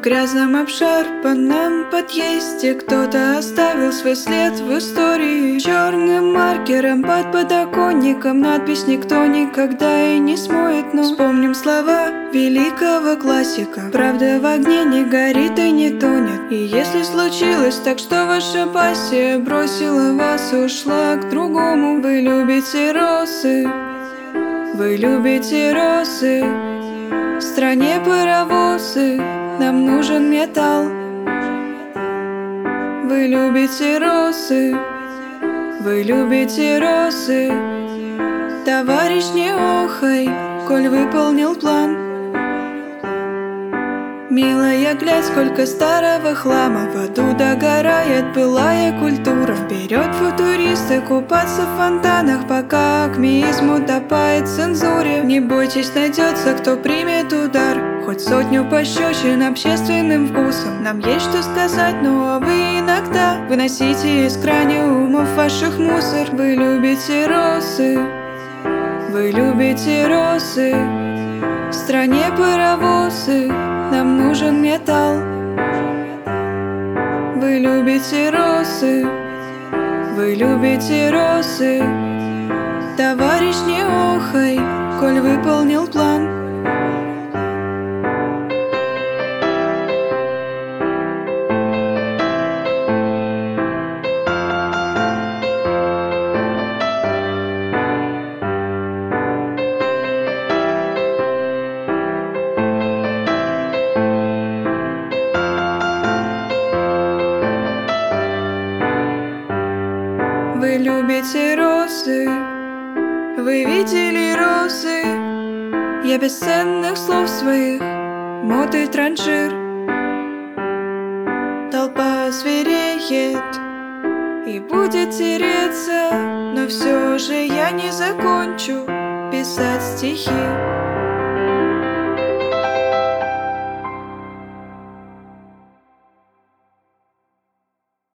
грязном обшарпанном подъезде кто-то оставил свой след в истории. Черным маркером под подоконником надпись никто никогда и не смоет. Но вспомним слова великого классика: правда в огне не горит и не тонет. И если случилось так, что ваша пассия бросила вас и ушла к другому, вы любите росы, вы любите росы. В стране паровозы, нам нужен металл. Вы любите росы, вы любите росы. Товарищ, не охай, коль выполнил план. Милая, глядь, сколько старого хлама в аду догорает былая культура. Вперед, футуристы, купаться в фонтанах, пока акмеизм утопает в цензуре. Не бойтесь, найдется, кто примет удар, хоть сотню пощечин общественным вкусом. Нам есть что сказать, но вы иногда выносите из краниумов ваших мусор. Вы любите росы, вы любите росы. В стране паровозы, нам нужен металл. Вы любите росы, вы любите росы. Товарищ, не охай, коль выполнил план. Вы любите розы, вы видели розы. Я без ценных слов своих, мод и транжир. Толпа звереет и будет тереться, но все же я не закончу писать стихи.